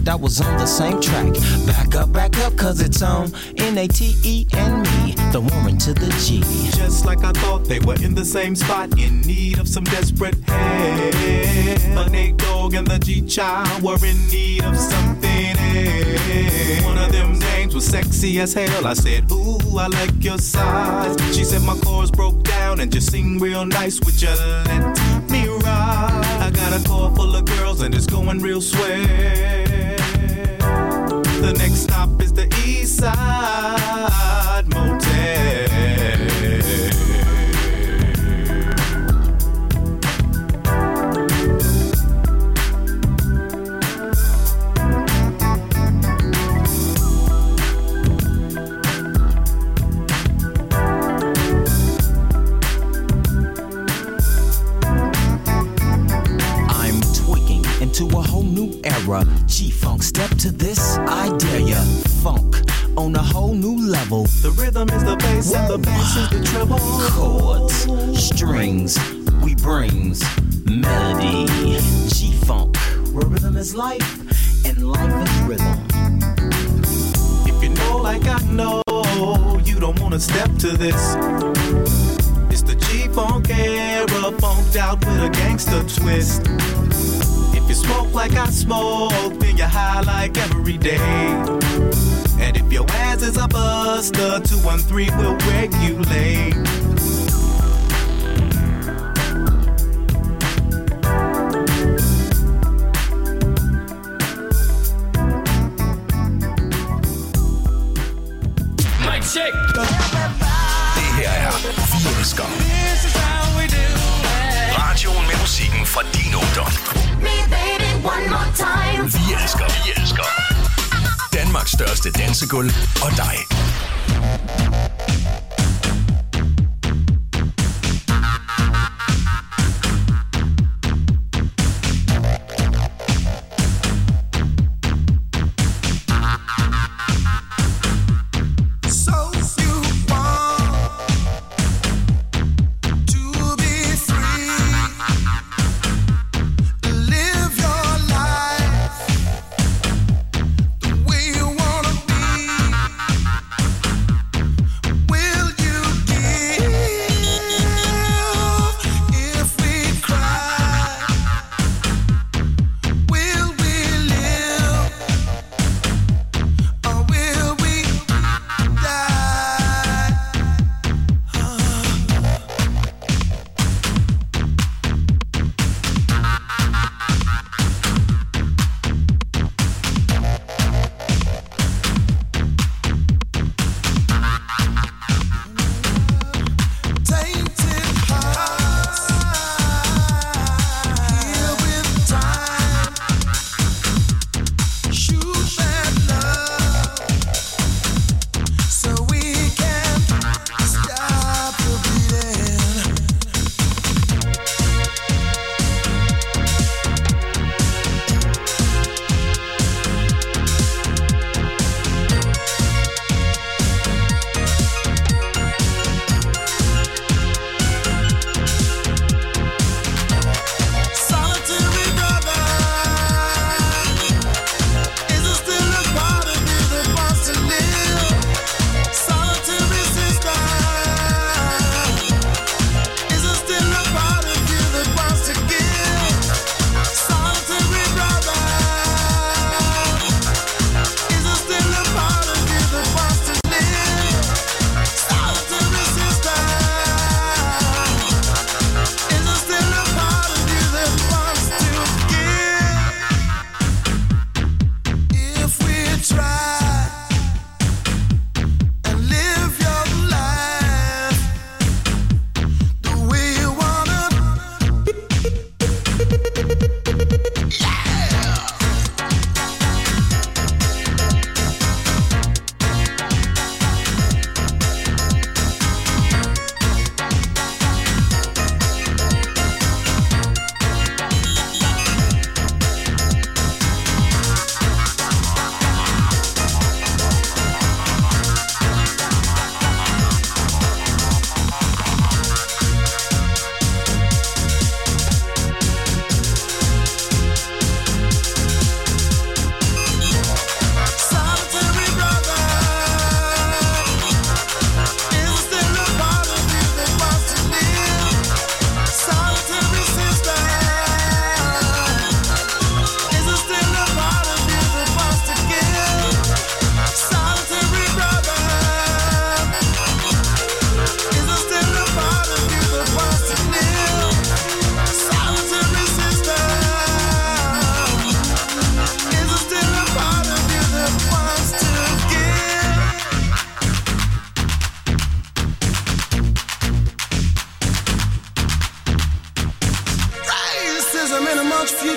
that was on the same track. Back up, cause it's on N-A-T-E and me, the Warren to the G. Just like I thought, they were in the same spot, in need of some desperate help. The Nate Dogg and the G-Child were in need of something else. One of them names was sexy as hell. I said, ooh, I like your size. She said my chords broke down and just sing real nice. Would you let me ride? I got a car full of girls and it's going real swell. The next stop is the East Side Motel. To a whole new era, G-Funk, step to this, I dare ya. Funk on a whole new level. The rhythm is the bass and the bass is the treble. Chords, strings, we brings melody. G-Funk, where rhythm is life and life is rhythm. If you know like I know, you don't wanna step to this. It's the G-Funk era, funked out with a gangster twist. If you smoke like I smoke, then you're high like every day. And if your ass is a buster, 213 will regulate. Mic check. Det her er Vi Elsker. Radioen med musikken fra din ungdom. Vi elsker Danmarks største dansegulv og dig.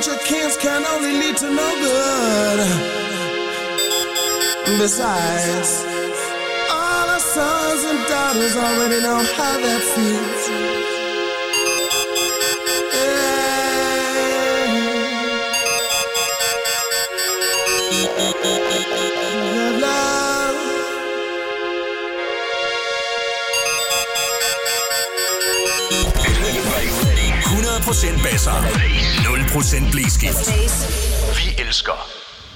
future camps can only lead to no good. Besides, all our sons and daughters already know how that feels. Love. 100% basser. 0% blæskift. Vi elsker.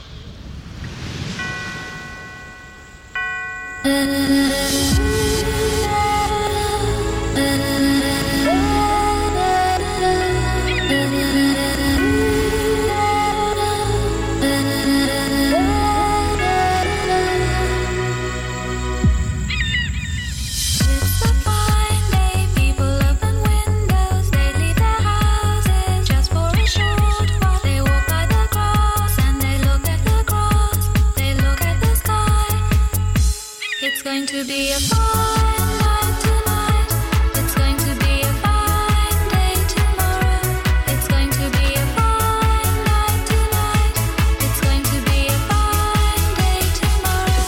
To be a fine night tonight. It's going to be a fine day tomorrow. It's going to be a fine night tonight. It's going to be a fine day tomorrow.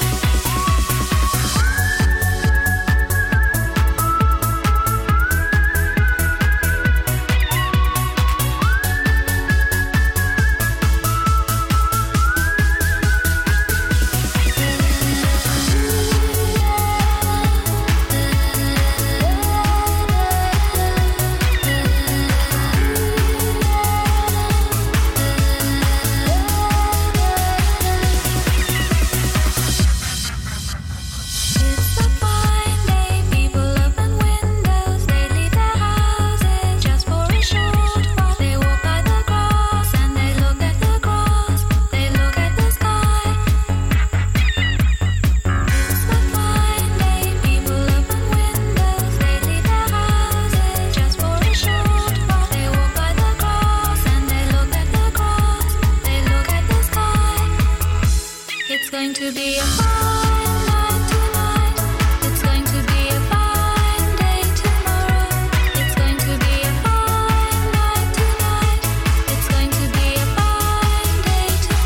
Going to be a fine night tonight. It's going to be a fine day tomorrow. It's going to be a fine night tonight. It's going to be a fine day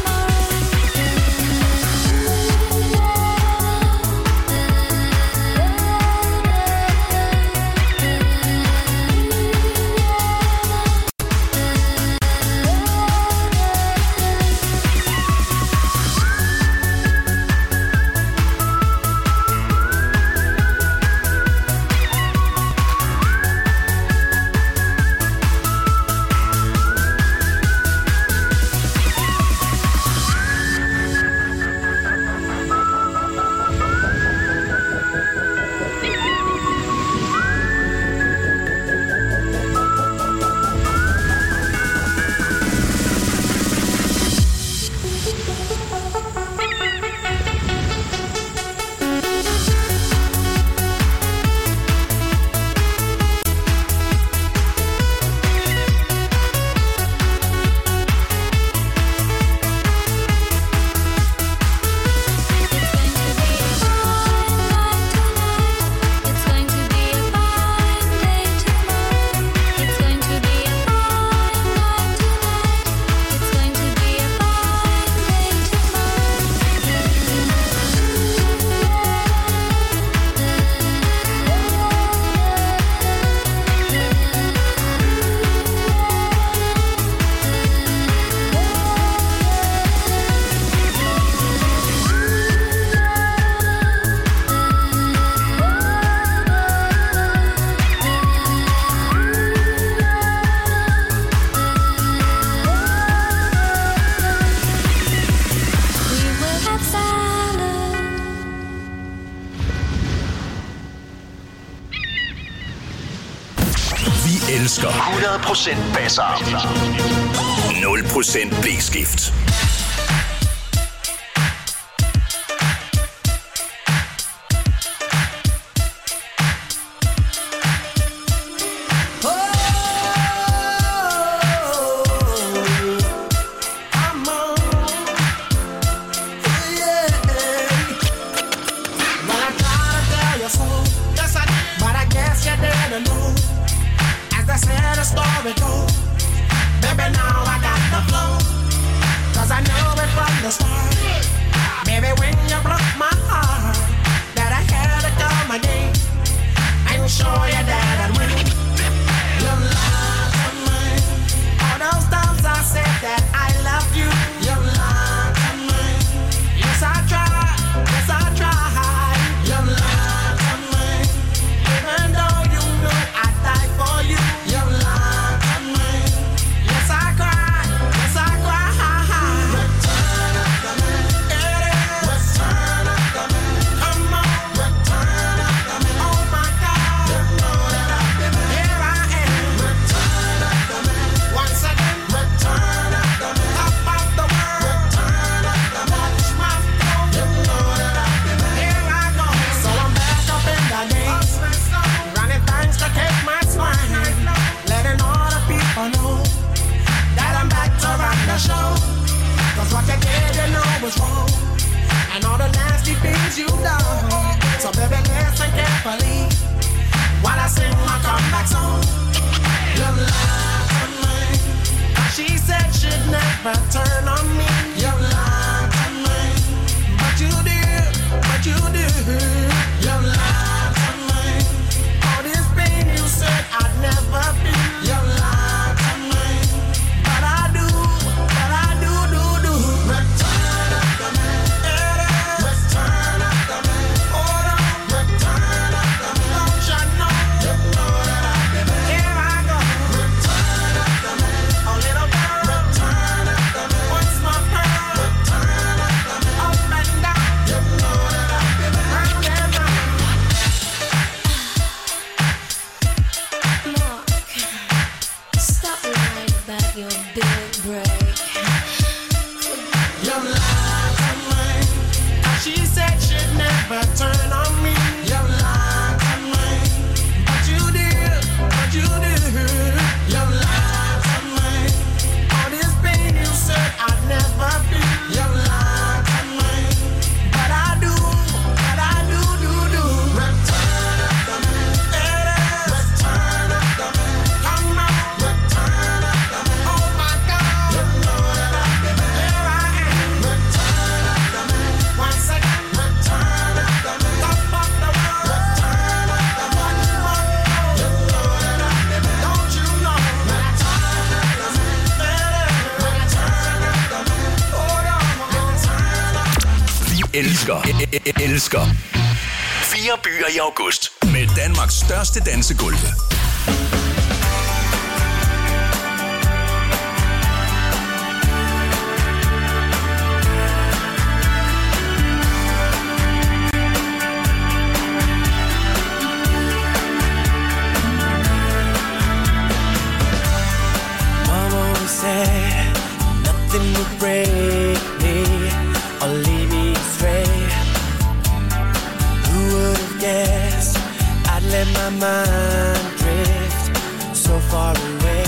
elsker 100% basser. 0% blæskift. Baby, now I got the never turn on me. You lied to me, but you did, You lied to me. All this pain you said I'd never feel. You lied to me, but I do. Return after me, return after me. Hold on, return after me. Don't you know? You know that I've been there. Here I go. Return after me, a little girl. Return after me, once my pearl. Return after me, up and down. You know that I've been there. Round and round. Mark, stop lying about your big break. You lied to me. She said she'd never turn on me. You lied to me, but you did. You lied to me. All this pain you said I'd never feel. You lied to me, but I do. Return after me, return after me. Come on, return after me. Oh my God, you know that I've been there. Here I am. Return after me, once again. Return after me, top of the world. Return after me, one more. You know that I've been there. Don't you know? Return after me, return after me. Hold on, return after me. Vi elsker 4 byer i august med Danmarks største dansegulv. Mama always said nothing would break me or lead me astray. Who would have guessed I'd let my mind drift so far away?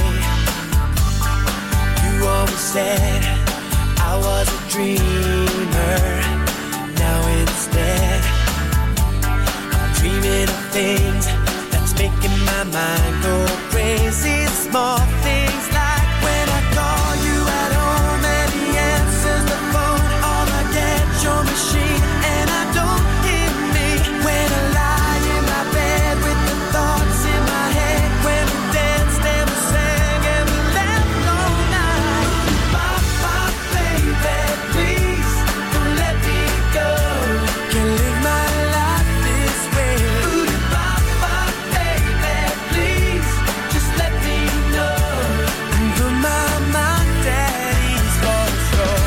You always said I was a dreamer. Now instead I'm dreaming of things that's making my mind go crazy. Small things like when I call you at home and he answers the phone, or I get your machine and I don't hear me. When I lie in my bed with the thoughts in my head, when we danced and we sang and we laughed all night. Bye, baby, please don't let me go. Can't live my life this way. Bye, baby, please just let me know. And put my daddy's control.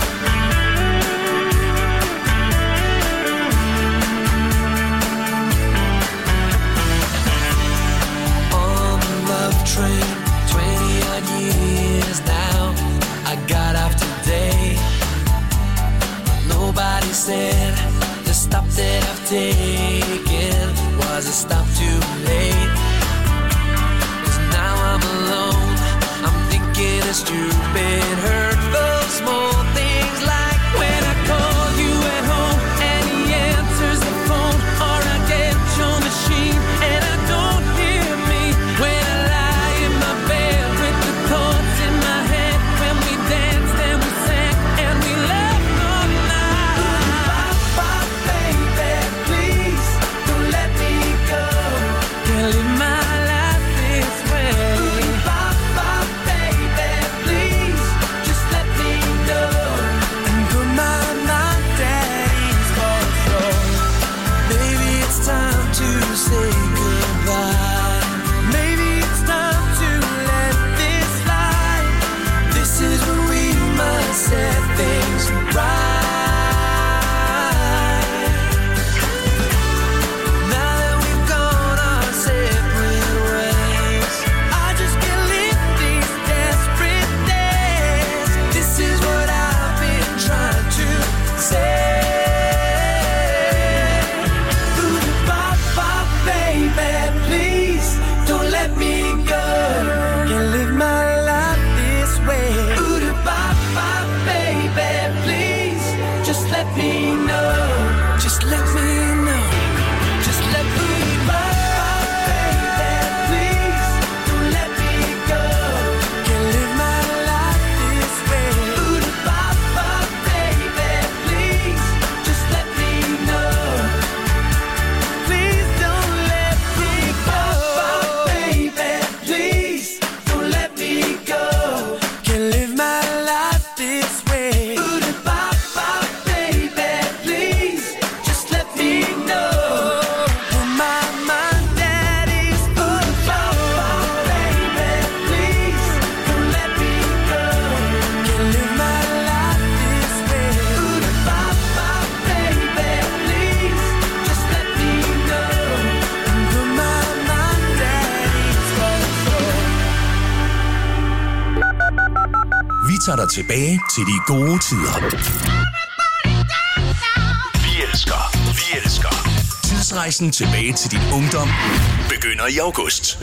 On the love train, 20-odd years now, I got off today. Nobody said the stop that I've taken was a stop too late. 'Cause now I'm alone, I'm thinking of stupid, hurtful, small things like when I call you at home and he answers the phone, or I get your machine and I don't hear me. When I lie in my bed with the thoughts in my head, when we danced and we sang and we laughed all night. Bye, baby, please don't let me go. Can't live my life this way. Bye, baby, please just let me know. And put my daddy's control. Maybe it's time to say goodbye. Maybe it's time to let this slide. This is when we must set things right. Now that we've gone our separate ways, I just can't live these desperate days. This is what I've been trying to say. Bye, baby, please don't let me go. Can't live my life this way. Bye, baby, please just let me know. Just let me know. Just let me baby, please don't let me go. Can't live my life this way. tilbage til de gode tider. Vi elsker. Tidsrejsen tilbage til din ungdom begynder i august.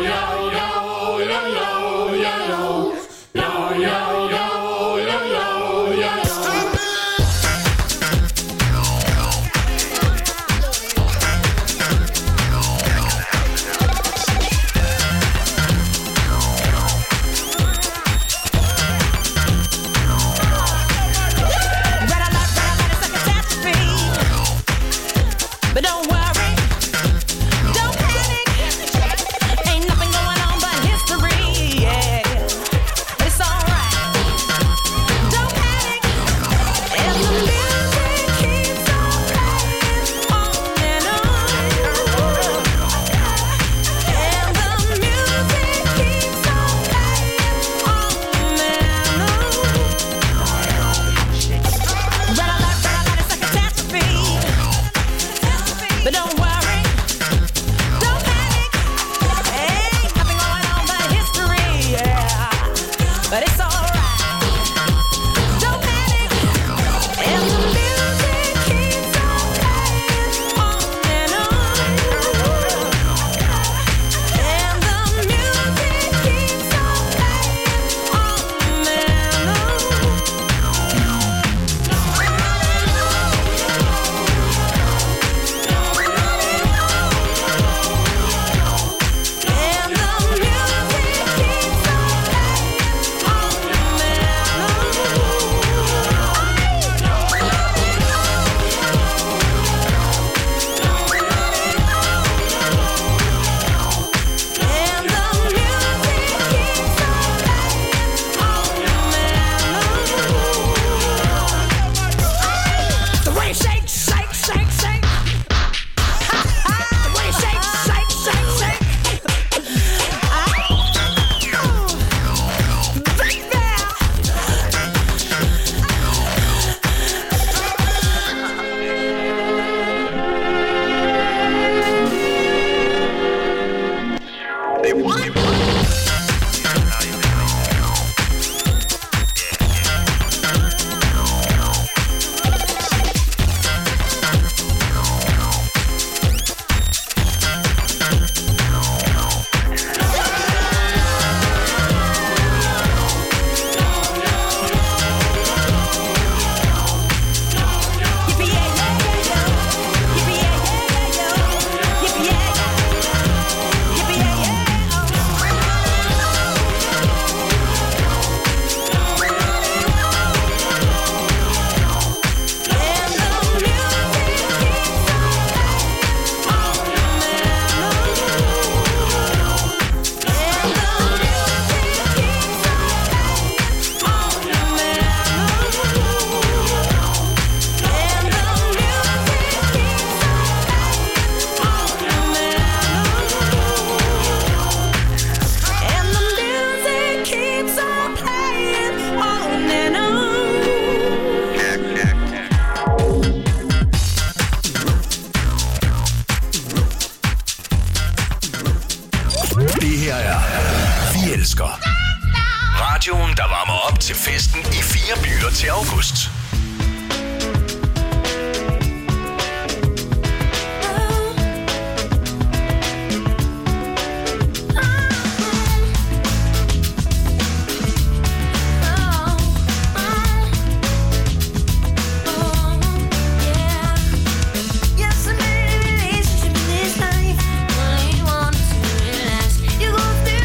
Radioen, der varmer op til festen i 4 byer til august.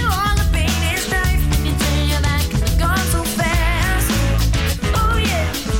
Yeah.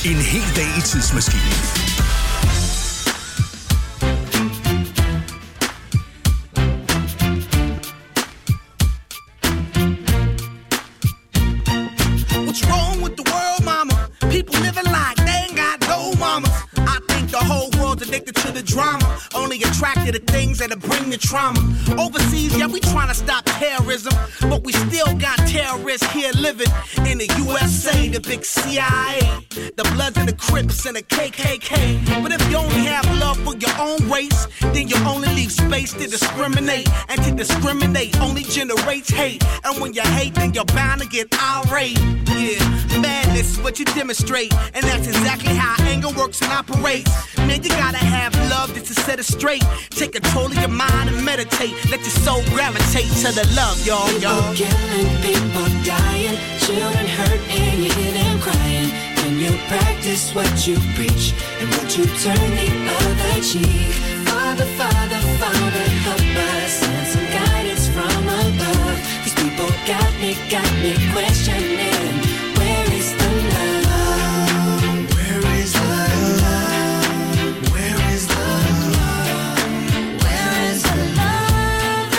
En hel dag i tidsmaskinen. What's wrong with the world, mama? People living like they ain't got no mamas. I think the whole world's addicted to the drama, only attracted to things that'll bring the trauma. Overseas, yeah, we trying to stop terrorism, but we still got terrorists here living in the USA, the big CIA, the Bloods and the Crips and the KKK. But if you only have love for your own race, then you only leave space to discriminate, and to discriminate only generates hate. And when you hate, then you're bound to get irate. Yeah, madness is what you demonstrate, and that's exactly how anger works and operates. Man, you gotta have love just to set it straight. Take control of your mind and meditate. Let your soul gravitate to the love, y'all. People killing, people dying, children hurt and you hear them crying. When you practice what you preach, and would you turn the other cheek? Father, Father, Father, help us, send some guidance from above. These people got me questioning, where is the love? Where is the love? Where is the love? Where is the love?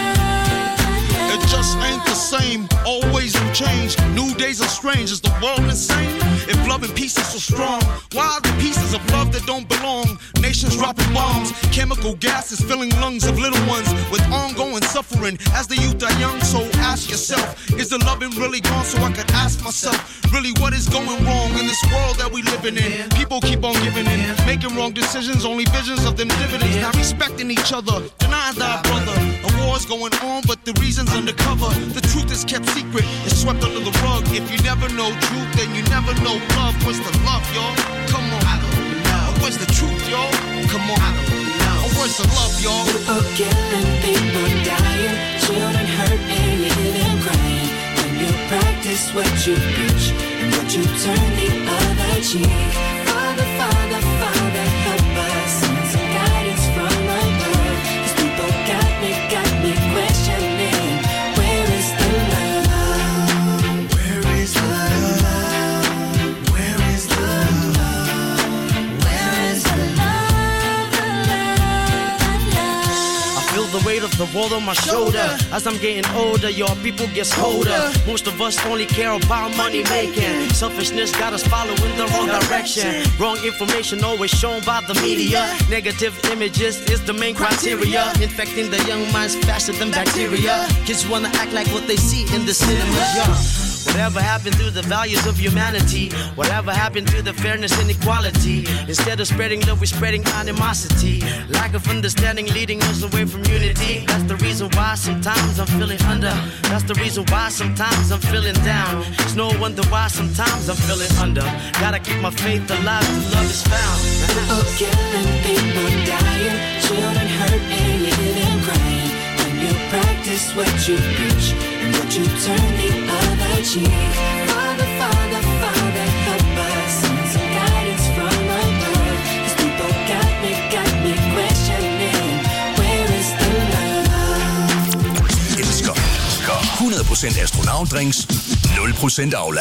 It just ain't the same, always new change. New days are strange, is the world insane? If love and peace is so strong, why are the pieces of love that don't belong? Nations dropping bombs, chemical gases filling lungs of little ones with ongoing suffering as the youth are young. So ask yourself, is the loving really gone? So I could ask myself, really what is going wrong in this world that we living in? People keep on giving in, making wrong decisions, only visions of them dividends. Not respecting each other, denying thy brother. A war's going on, but the reason's undercover. The truth is kept secret, it's swept under the rug. If you never know truth, then you never know love. Where's the love, y'all? Come on. I don't know. Where's the truth, y'all? Come on. I don't know. Where's the love, y'all? People killing, people dying, children hurt and you hear them crying. When you practice what you preach, and would you turn the other cheek? Father, Father, Father, help us, send some guidance from above. These people got me questioning, where is the love? Where is the love? Where is the love? Where is the love? I feel the weight of the world on my shoulder. As I'm getting older, your people gets colder. Most of us only care about money making. Selfishness got us following the wrong direction. Wrong information always shown by the media. Negative images is the main criteria, infecting the young minds faster than bacteria. Kids wanna act like what they see in the cinemas, yeah. Whatever happened to the values of humanity? Whatever happened to the fairness and equality? Instead of spreading love, we're spreading animosity. Lack of understanding leading us away from unity. That's the reason why sometimes I'm feeling under. That's the reason why sometimes I'm feeling down. It's no wonder why sometimes I'm feeling under. Gotta keep my faith alive till love is found. People killing, people dying, children hurt and you hear them crying. When you practice what you preach, and would you turn the other cheek? Father, Father, Father, help us, send some guidance from above. These people got me questioning, where is the love? Elsker 100% astronautdrinks, 0% Aula.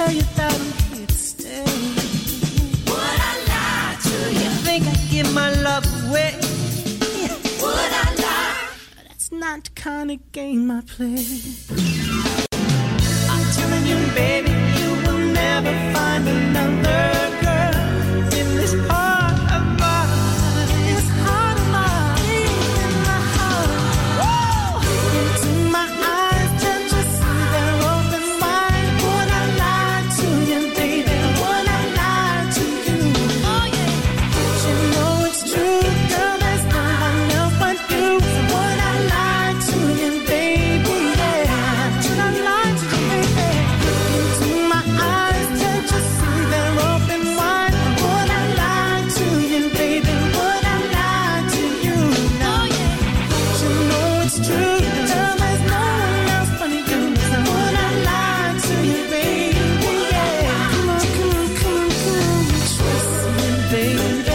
tell you that I'm here to stay? Would I lie to you? Think I'd give my love away? Would I lie? That's not the kind of game I play. I'm telling you, baby, you will never find another girl in this heart of mine. This heart of mine, in my heart. Woo! Into my eyes, just to see they're open wide. Would I lie to you, baby? Would I lie to you? Oh yeah, you know it's true, girl. There's no one else but you. So would I lie to you, baby? Yeah, should I lie to you, baby? Into my eyes, just to see they're open wide. Would I lie to you, baby? Would I lie to you? No, yeah, you know it's true, girl. There's no one else but you. So would I lie to you, baby? Yeah, come on, come on, come on, come on. Trust me, baby.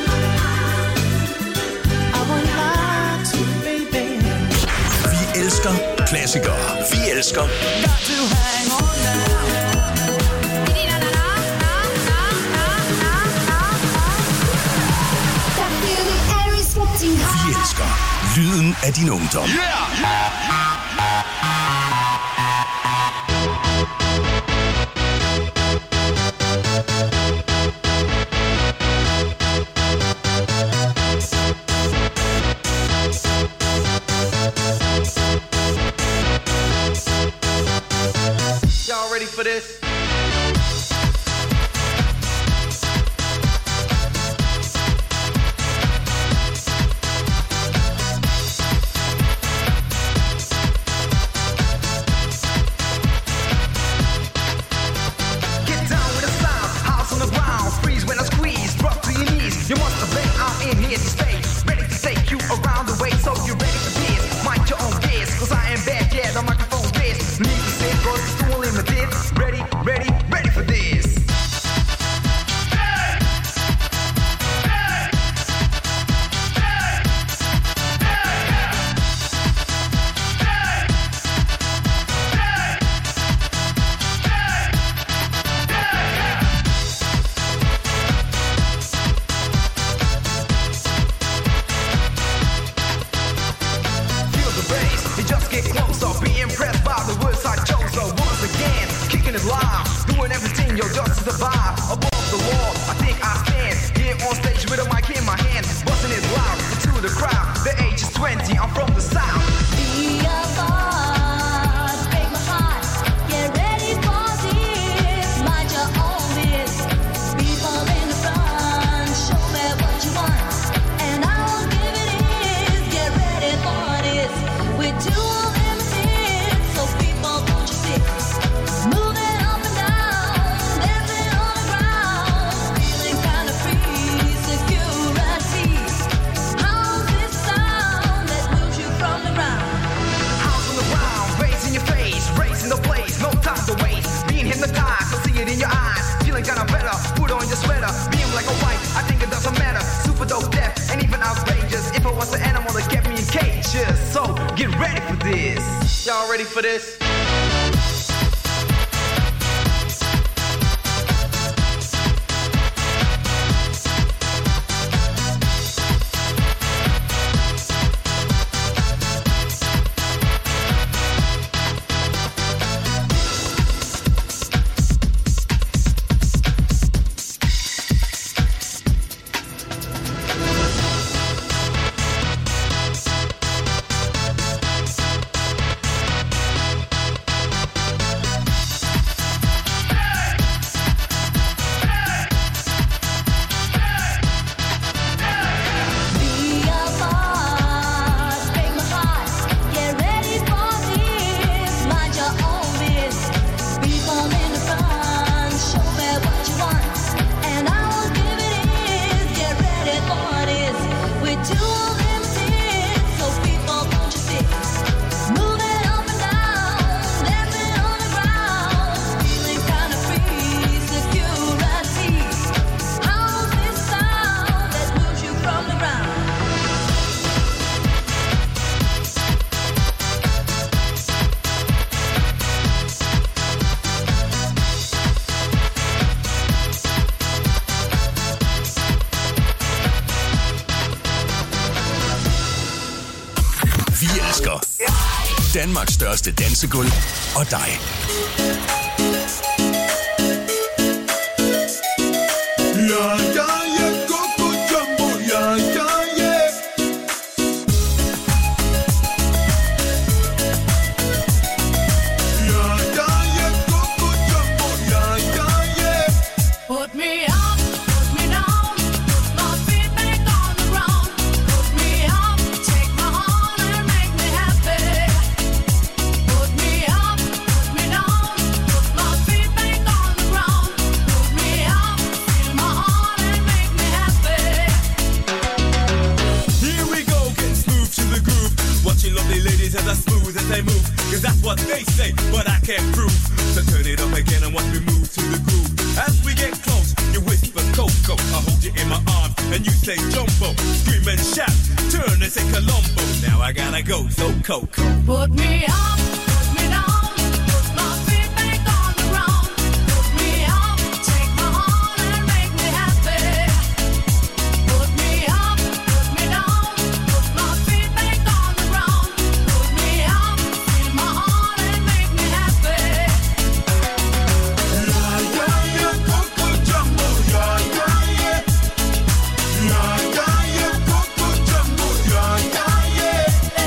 I won't lie to you, baby. Vi elsker klassikere. Vi elsker Got to hang on now. Vi elsker lyden af din ungdom. Y'all ready for this? Get down with the sound, house on the ground, freeze when I squeeze, drop to your knees. You must obey, I'm in here to stay, ready to take you around the way, so you ready for this? Mind your own biz, cause I am back, yeah, the microphone is. Need to say, go to school limited, ready, ready, ready for this. Feel the bass, you just get closer. Be impressed by the words I chose. So once again, kicking it live, doing everything, yo, just to survive. Above the law, I think I stand here on stage with a mic in my hand, busting it loud into the crowd. The age is 20, I'm from the south. Be a boss, break my heart. Get ready for this. Mind your own biz. People in the front, show me what you want, and I'll give it is. Get ready for this. We're too limited, so people won't you sit? Moving up and down, dancing on the ground, feeling kind of free, security. How's this sound that moves you from the ground? House on the ground, bass in your face, racing the place, no time to waste. Being hypnotized, I see it in your eyes. Feeling kinda better, put on your sweater. Being black or white, I think it doesn't matter. Super dope, deaf, and even outrageous. If I was an animal that kept me in cages, so get ready for this. Y'all ready for this? Danmarks største dansegulv og dig. Coco. Put me up, put me down, put my feet back on the ground. Put me up, take my heart and make me happy. Put me up, put me down, put my feet back on the ground. Put me up, feel my heart and make me happy. Yeah, yeah, yeah, Coco Jumbo, yeah, yeah, yeah. Yeah, yeah, yeah, Coco Jumbo, yeah, yeah, yeah.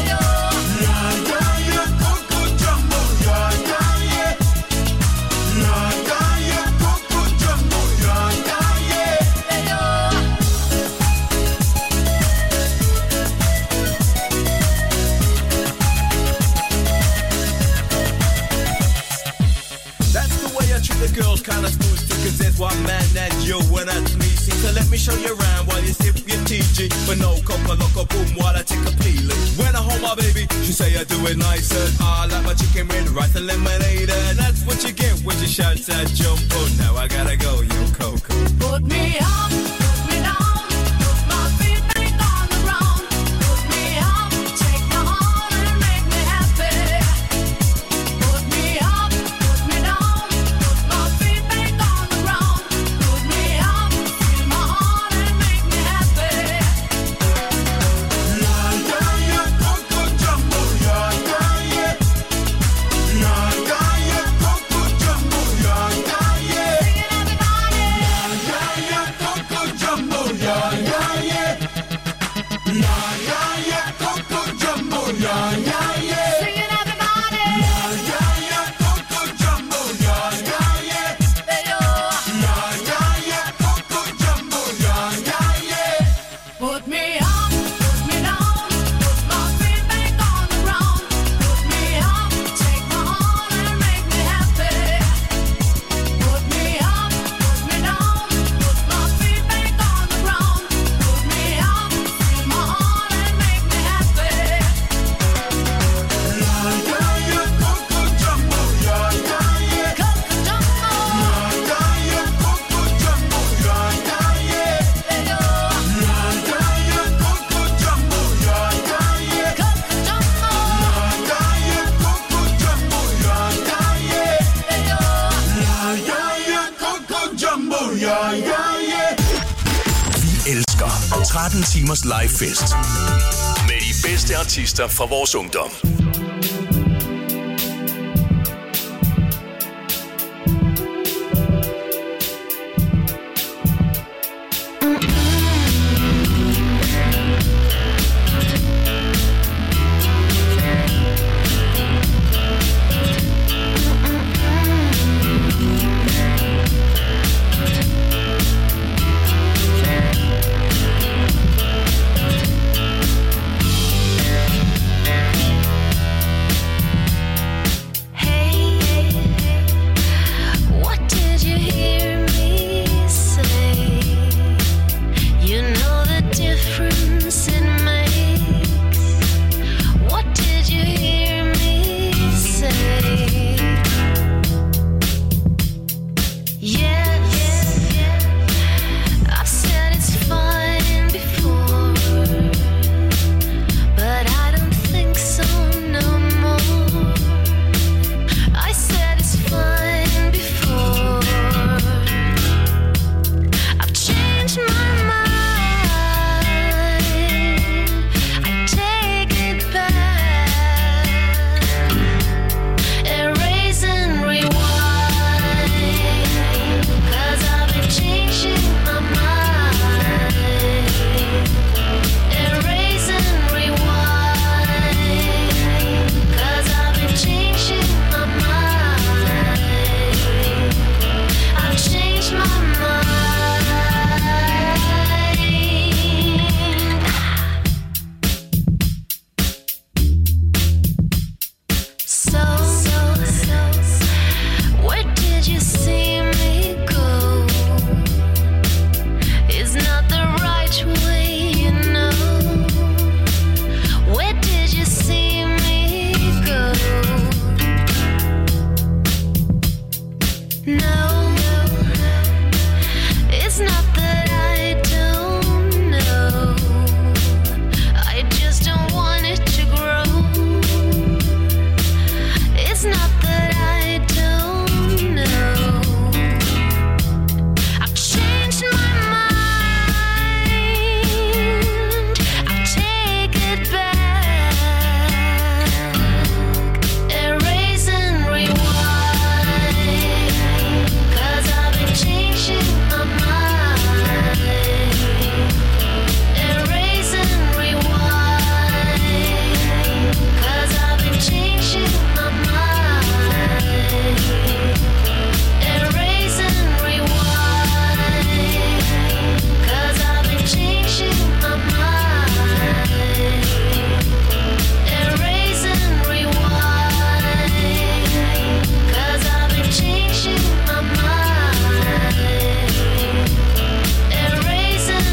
Girls kinda smooth too, cause there's one man that you and that's me. See, so let me show you around while you sip your TG. But no coca loco boom while I take a peeling. When I hold my baby, she say I do it nicer. I like my chicken with rice and lemonade. And that's what you get when you shout that jumbo. Now I gotta go, yo Coco. Put me up, put me down, put my feet back on the ground. Put me up, take my heart and make me happy. Put me up, put me down, put my feet back on the ground. Put me up, feel my heart and make me happy. Yeah, yeah, yeah, Coco Jumbo, yeah, yeah, yeah. Yeah, yeah, yeah, Coco Jumbo, yeah, yeah, yeah. Yeah, yeah, yeah, Coco Jumbo, yeah, yeah, yeah. Yeah, yeah, yeah, Coco Jumbo, yeah, yeah, yeah. Sing it, everybody. Yeah, yeah, yeah, Coco Jumbo, yeah, yeah, yeah. Yeah, yeah, yeah, Coco Jumbo, yeah, yeah, yeah. Put me up, put me down, put my feet back on the ground. Put me up, take my heart and make me happy. Put me up, put me down, put my feet back on the ground. Put me up, feel my heart and make me happy. Yeah, yeah, yeah, Coco Jumbo, yeah, yeah, yeah. Coco Jumbo. Yeah, yeah, yeah, Coco Jumbo, yeah, yeah, yeah. Yeah, yeah, yeah, Coco Jumbo, yeah, yeah, yeah. Coco Jumbo. Yeah, yeah, yeah, Coco Jumbo, yeah, yeah, yeah. Yeah, yeah, yeah, Coco Jumbo, yeah, yeah, yeah. Vi elsker 13 timers live fest med de bedste artister fra vores ungdom. No, it's not that I don't know. I just don't want it to grow. It's not that I don't know. I've changed my mind. I'll take it back. Erase and rewind. 'Cause I've been changing my mind. Erase and rewind. 'Cause I've been changing my mind. Erase and rewind. 'Cause I've been changing my mind. Erase and rewind. 'Cause I've been changing my mind. Erase and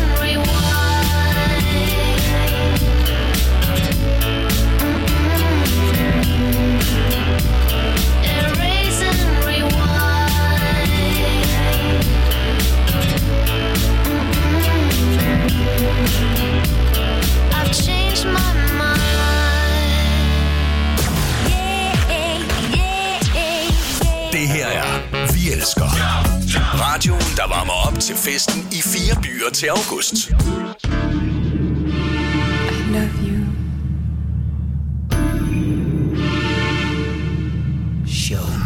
rewind. Erase and rewind. I've changed my mind. Det her er Vi Elsker. Radioen, der varmer op til festen i 4 byer til august. I love you. Show me.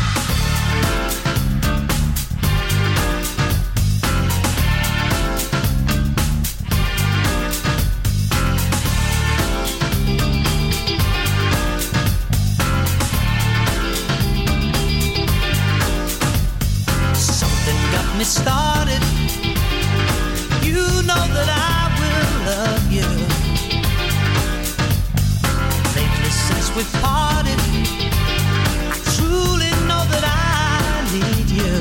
Something got me started. You know that I will love you. Lately since we parted, I truly know that I need you.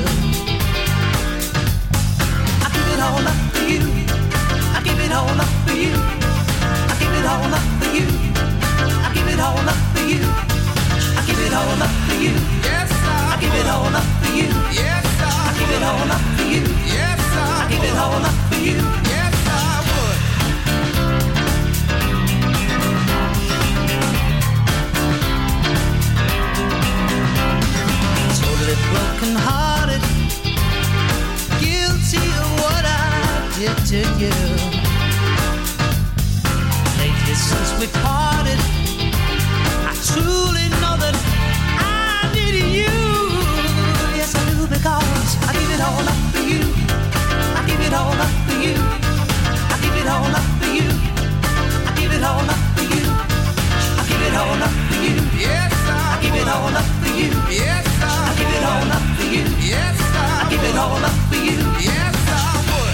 I give it all up for you. I give it all up for you. I give it all up for you. I give it all up for you. I give it all up for you. Yes, I give it all up for you. yes, I give it all up for you. yes, I give it all up for you. yes, I would. Totally broken hearted, guilty of what I did to you. Lately since we parted, I truly know that I needed you. Yes, I do, because I give it all up for you. I give it all up for you. I give it all up for you. I give it all up for you. I give it all up for you. Yes, I give it all up for you. yes, I give it all up for you. yes, I give it all up for you. yes, I would.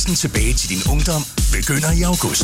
Rejsen tilbage til din ungdom begynder i august.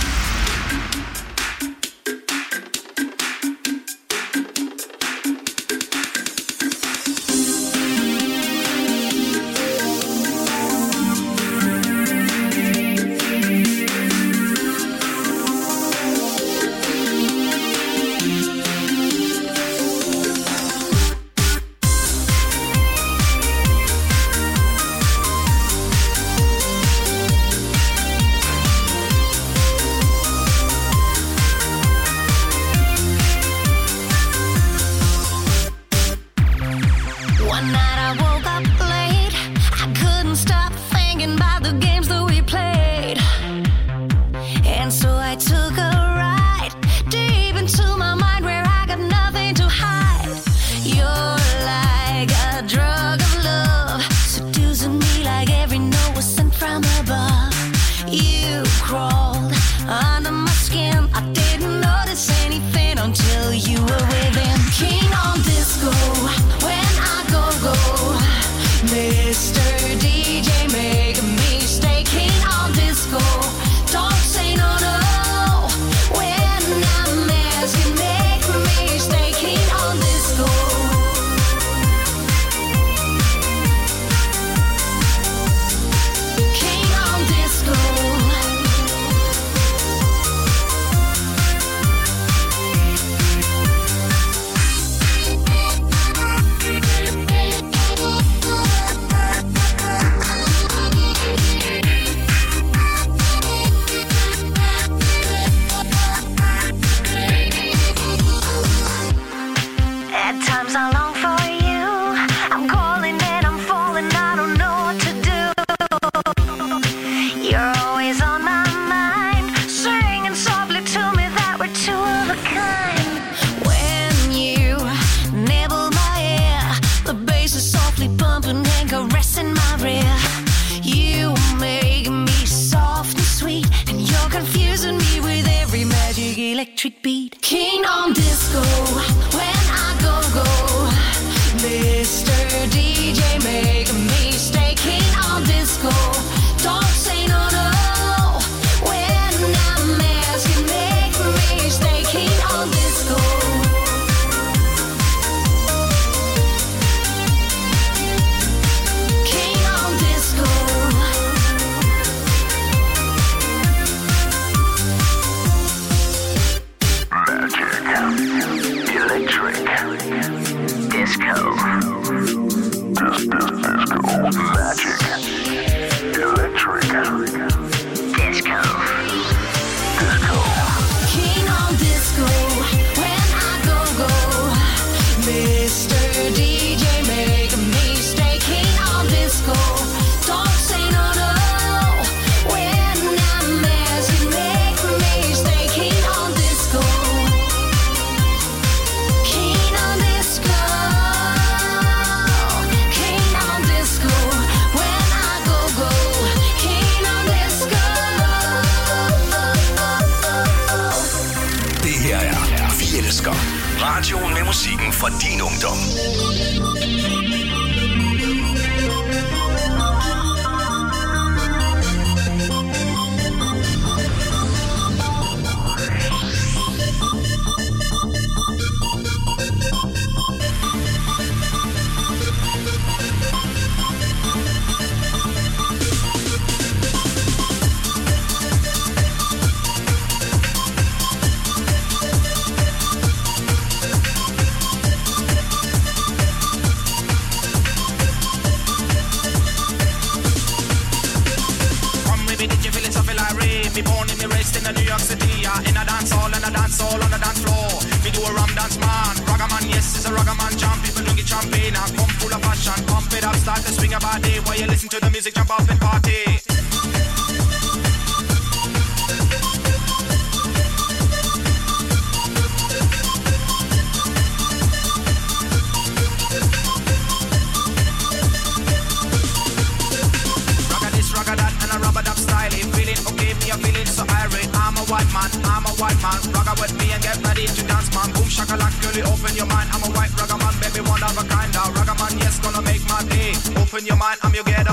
One night I woke up late. I couldn't stop thinking about the games that we played. And so I took a ride deep into my mind where I got nothing to hide. You're like a drug of love, seducing me like every note was sent from above. You crawled under my skin. I didn't notice anything until you were within. King on disco, when I go, Mr. DJ, make me stay king on disco. Don't say no, no. When I'm asking, make me stay king on disco. King on disco. At times I long for you. I'm calling and I'm falling. I don't know what to do. You're always on my mind, singing softly to me that we're two of a kind. When you nibble my ear, the bass is softly bumping and caressing my rear. You make me soft and sweet, and you're confusing me with every magic electric beat. King on disco, when I go, Mr. DJ, make me stay king on disco. Don't say no, no. When I'm asking, make me stay king on disco. King on disco. Electric. Disco. Magic. Electric. Disco. King on disco, when I go, Mr. DJ, make me stay king on disco. Don't say no, no. When I'm asking, make me stay king on disco. King on disco. King on disco, when I go, King on disco. Det her er Vi Elsker. Radioen med musikken fra din ungdom. Me born in me raised in New York City, in a dance hall and a dance hall on the dance floor. Me do a rum dance man, ragaman, yes, it's a ragaman jump. People don't get champagne, I come full of passion. Pump it up, start to swing a body while you listen to the music, jump up and party. White man, ragga with me and get ready to dance, man. Boom shakalak, girlie, open your mind. I'm a white ragga man, baby, one of a kind. Now ragga man, yes, gonna make my day. Open your mind, I'm your get